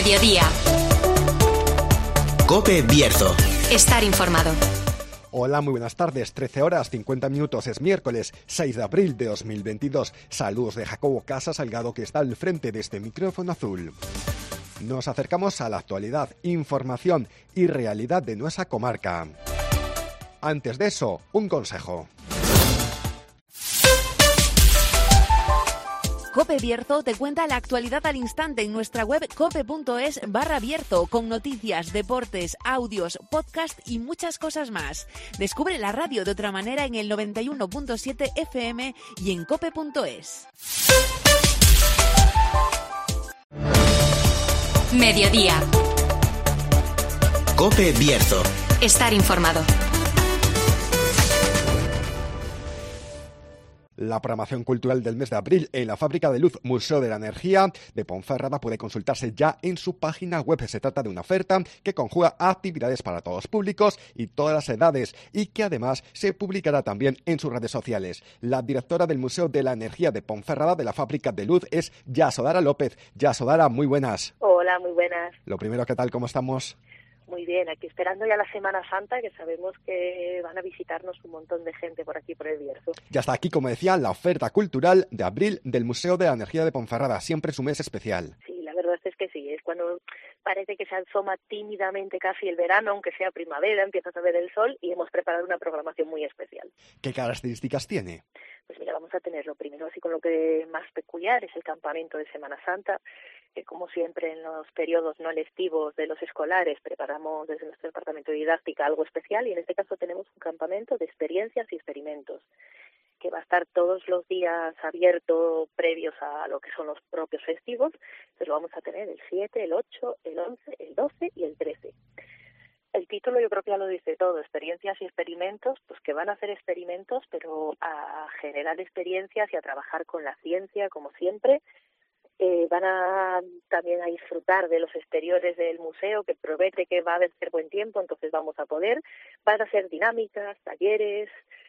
Mediodía. COPE Bierzo. Estar informado. Hola, muy buenas tardes. 13 horas 50 minutos. Es miércoles 6 de abril de 2022. Saludos de Jacobo Casa Salgado, que está al frente de este micrófono azul. Nos acercamos a la actualidad, información y realidad de nuestra comarca. Antes de eso, un consejo. COPE Bierzo te cuenta la actualidad al instante en nuestra web cope.es/Bierzo, con noticias, deportes, audios, podcast y muchas cosas más. Descubre la radio de otra manera en el 91.7 FM y en cope.es. Mediodía. COPE Bierzo. Estar informado. La programación cultural del mes de abril en la Fábrica de Luz Museo de la Energía de Ponferrada puede consultarse ya en su página web. Se trata de una oferta que conjuga actividades para todos los públicos y todas las edades, y que además se publicará también en sus redes sociales. La directora del Museo de la Energía de Ponferrada de la Fábrica de Luz es Yasodara López. Yasodara, muy buenas. Hola, muy buenas. Lo primero, ¿qué tal? ¿Cómo estamos? Muy bien, aquí esperando ya la Semana Santa, que sabemos que van a visitarnos un montón de gente por aquí, por el Bierzo. Ya está aquí, como decía, la oferta cultural de abril del Museo de la Energía de Ponferrada, siempre su mes especial. Sí, la verdad es que sí, es cuando parece que se asoma tímidamente casi el verano, aunque sea primavera, empiezas a ver el sol, y hemos preparado una programación muy especial. ¿Qué características tiene? Pues mira, vamos a tener lo primero, así con lo que más peculiar, es el campamento de Semana Santa, que como siempre en los periodos no lectivos de los escolares preparamos desde nuestro departamento de didáctica algo especial, y en este caso tenemos un campamento de experiencias y experimentos que va a estar todos los días abierto previos a lo que son los propios festivos. Entonces lo vamos a tener el 7, el 8, el 11, el 12 y el 13. El título yo creo que ya lo dice todo, experiencias y experimentos, pues que van a hacer experimentos, pero a generar experiencias y a trabajar con la ciencia, como siempre. Van a también a disfrutar de los exteriores del museo, que promete que va a haber buen tiempo, entonces vamos a poder. Van a ser dinámicas, talleres.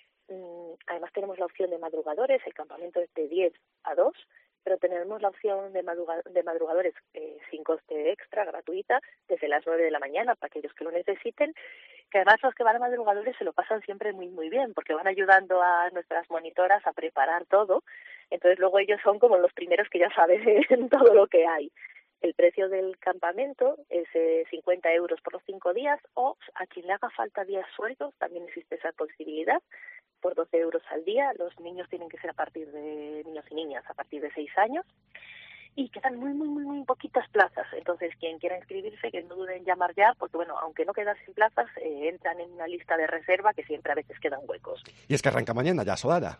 Además tenemos la opción de madrugadores, el campamento es de 10 a 2, pero tenemos la opción de madrugadores sin coste extra, gratuita, desde las 9 de la mañana para aquellos que lo necesiten, que además los que van a madrugadores se lo pasan siempre muy muy bien, porque van ayudando a nuestras monitoras a preparar todo, entonces luego ellos son como los primeros que ya saben todo lo que hay. El precio del campamento es 50 euros por los 5 días, o a quien le haga falta días sueltos, también existe esa posibilidad, por 12 euros al día. Los niños tienen que ser niños y niñas a partir de 6 años, y quedan muy poquitas plazas. Entonces, quien quiera inscribirse, que no duden en llamar ya, porque bueno, aunque no quedasen plazas, entran en una lista de reserva, que siempre a veces quedan huecos. Y es que arranca mañana ya, Sodara.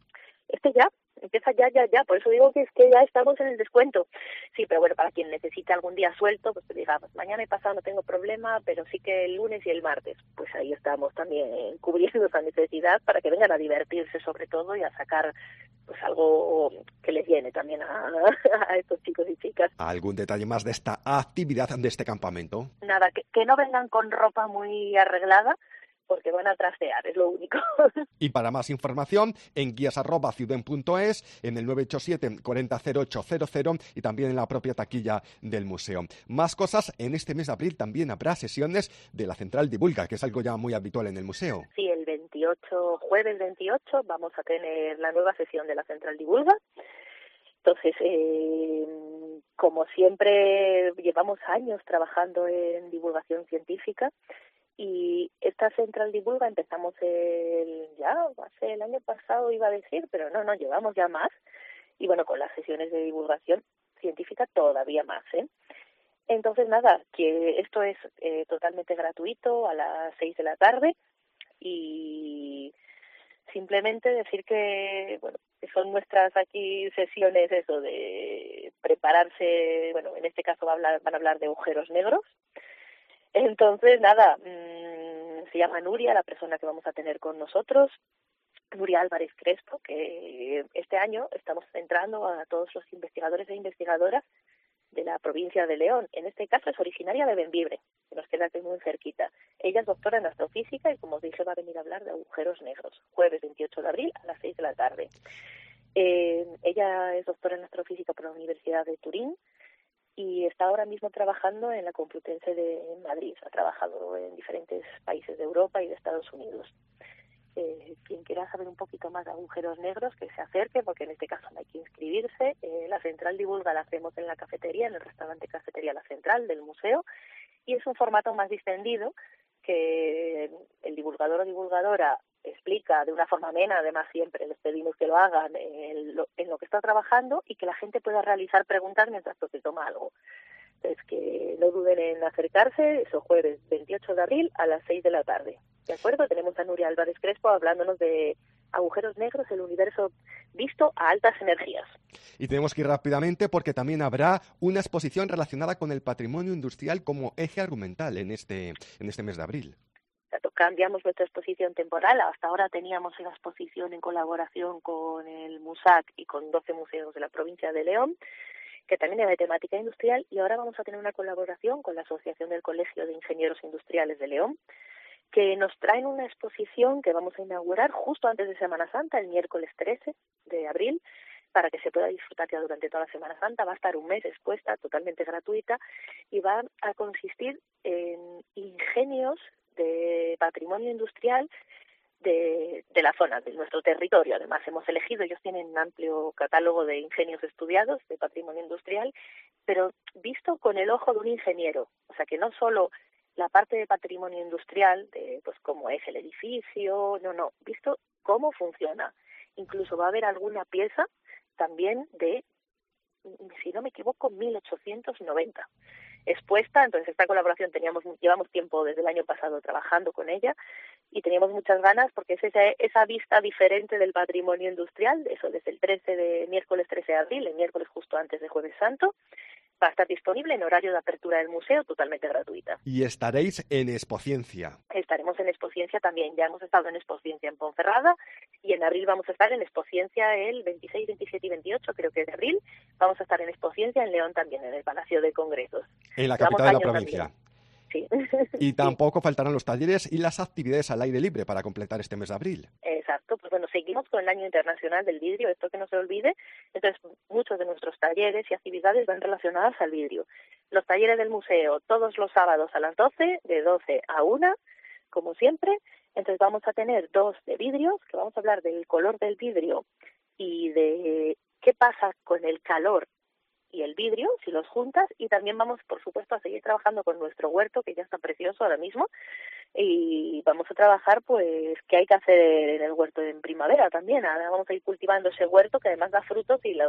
Ya, empieza ya, por eso digo que es que ya estamos en el descuento. Sí, pero bueno, para quien necesite algún día suelto, pues digamos, mañana y pasado no tengo problema, pero sí que el lunes y el martes, pues ahí estamos también cubriendo esa necesidad para que vengan a divertirse sobre todo y a sacar pues algo que les llene también a estos chicos y chicas. ¿Algún detalle más de esta actividad, de este campamento? Nada, que no vengan con ropa muy arreglada, porque van a trastear, es lo único. Y para más información, en guías@ciuden.es, en el 987 40 0800 y también en la propia taquilla del museo. Más cosas, en este mes de abril también habrá sesiones de la Central Divulga, que es algo ya muy habitual en el museo. Sí, el jueves 28, vamos a tener la nueva sesión de la Central Divulga. Entonces, como siempre, llevamos años trabajando en divulgación científica, y esta Central Divulga empezamos hace el año pasado, iba a decir, pero no, llevamos ya más. Y bueno, con las sesiones de divulgación científica todavía más, Entonces, nada, que esto es totalmente gratuito a las 6 de la tarde, y simplemente decir que, bueno, que son nuestras aquí sesiones eso de prepararse, bueno, en este caso van a hablar de agujeros negros. Entonces, nada, se llama Nuria, la persona que vamos a tener con nosotros, Nuria Álvarez Crespo, que este año estamos centrando a todos los investigadores e investigadoras de la provincia de León. En este caso es originaria de Bembibre, que nos queda aquí muy cerquita. Ella es doctora en astrofísica y, como os dije, va a venir a hablar de agujeros negros, jueves 28 de abril a las 6 de la tarde. Ella es doctora en astrofísica por la Universidad de Turín y está ahora mismo trabajando en la Complutense de Madrid. Ha trabajado en diferentes países de Europa y de Estados Unidos. Quien quiera saber un poquito más de agujeros negros, que se acerque, porque en este caso no hay que inscribirse. La Central Divulga la hacemos en la cafetería, en el restaurante Cafetería La Central del museo, y es un formato más distendido que el divulgador o divulgadora explica de una forma amena, además siempre les pedimos que lo hagan en lo que está trabajando y que la gente pueda realizar preguntas mientras se toma algo. Entonces, que no duden en acercarse, eso jueves 28 de abril a las 6 de la tarde. ¿De acuerdo? Tenemos a Nuria Álvarez Crespo hablándonos de agujeros negros, el universo visto a altas energías. Y tenemos que ir rápidamente porque también habrá una exposición relacionada con el patrimonio industrial como eje argumental en este mes de abril. Cambiamos nuestra exposición temporal. Hasta ahora teníamos la exposición en colaboración con el MUSAC y con 12 museos de la provincia de León, que también era de temática industrial, y ahora vamos a tener una colaboración con la Asociación del Colegio de Ingenieros Industriales de León, que nos traen una exposición que vamos a inaugurar justo antes de Semana Santa, el miércoles 13 de abril, para que se pueda disfrutar ya durante toda la Semana Santa. Va a estar un mes expuesta, totalmente gratuita, y va a consistir en ingenios de patrimonio industrial de la zona, de nuestro territorio. Además, hemos elegido, ellos tienen un amplio catálogo de ingenios estudiados de patrimonio industrial, pero visto con el ojo de un ingeniero. O sea, que no solo la parte de patrimonio industrial, de pues cómo es el edificio, no, visto cómo funciona. Incluso va a haber alguna pieza también de, si no me equivoco, 1890 expuesta. Entonces, esta colaboración llevamos tiempo desde el año pasado trabajando con ella y teníamos muchas ganas porque es esa vista diferente del patrimonio industrial, eso desde el miércoles 13 de abril, el miércoles justo antes de Jueves Santo. Va a estar disponible en horario de apertura del museo, totalmente gratuita. Y estaréis en Expociencia. Estaremos en Expociencia también. Ya hemos estado en Expociencia en Ponferrada y en abril vamos a estar en Expociencia el 26, 27 y 28, creo que es de abril. Vamos a estar en Expociencia en León también, en el Palacio de Congresos. En la capital de la provincia. También. Sí. Y tampoco faltarán los talleres y las actividades al aire libre para completar este mes de abril. Exacto, pues bueno, seguimos con el Año Internacional del Vidrio, esto que no se olvide. Entonces, muchos de nuestros talleres y actividades van relacionadas al vidrio. Los talleres del museo, todos los sábados a las 12, de 12 a 1, como siempre. Entonces vamos a tener 2 de vidrios, que vamos a hablar del color del vidrio y de qué pasa con el calor y el vidrio, si los juntas, y también vamos, por supuesto, a seguir trabajando con nuestro huerto, que ya está precioso ahora mismo, y vamos a trabajar, pues, qué hay que hacer en el huerto en primavera también. Ahora vamos a ir cultivando ese huerto que además da frutos y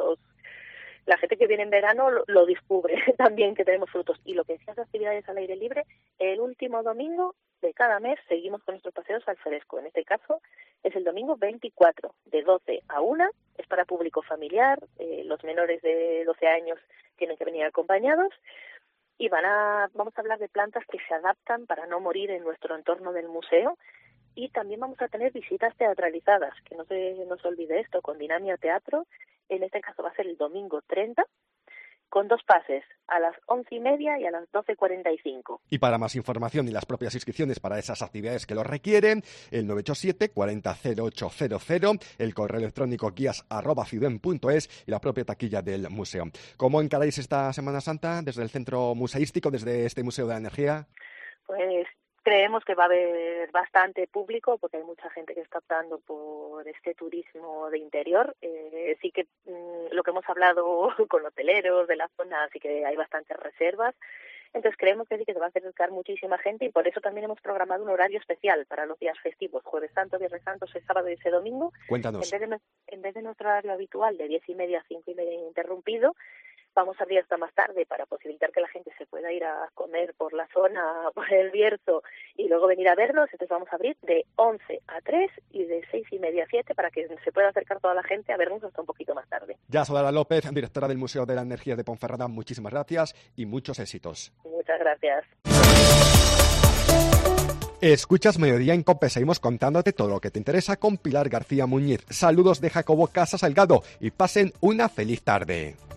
la gente que viene en verano lo descubre también que tenemos frutos. Y lo que decías de actividades al aire libre, el último domingo de cada mes seguimos con nuestros paseos al fresco. En este caso es el domingo 24, de 12 a 1, es para público familiar, los menores de 12 años tienen que venir acompañados, y vamos a hablar de plantas que se adaptan para no morir en nuestro entorno del museo, y también vamos a tener visitas teatralizadas, que no se nos olvide esto, con Dinamia Teatro. En este caso va a ser el domingo 30, con 2 pases, a las 11:30 y a las 12:45. Y para más información y las propias inscripciones para esas actividades que lo requieren, el 987 40 0800, el correo electrónico guías@ciuden.es y la propia taquilla del museo. ¿Cómo encaráis esta Semana Santa desde el centro museístico, desde este Museo de la Energía? Pues creemos que va a haber bastante público porque hay mucha gente que está optando por este turismo de interior. Sí que lo que hemos hablado con hoteleros de la zona, sí que hay bastantes reservas. Entonces creemos que sí que se va a acercar muchísima gente y por eso también hemos programado un horario especial para los días festivos, Jueves Santo, Viernes Santo, ese sábado y ese domingo. Cuéntanos. En vez de nuestro horario habitual de 10:30 a 5:30 interrumpido, vamos a abrir hasta más tarde para posibilitar que la gente se pueda ir a comer por la zona, por el Bierzo y luego venir a vernos. Entonces vamos a abrir de 11 a 3 y de 6:30 a 7 para que se pueda acercar toda la gente a vernos hasta un poquito más tarde. Yasodara López, directora del Museo de la Energía de Ponferrada, muchísimas gracias y muchos éxitos. Muchas gracias. Escuchas Mediodía en COPE, seguimos contándote todo lo que te interesa con Pilar García Muñiz. Saludos de Jacobo Casa Salgado y pasen una feliz tarde.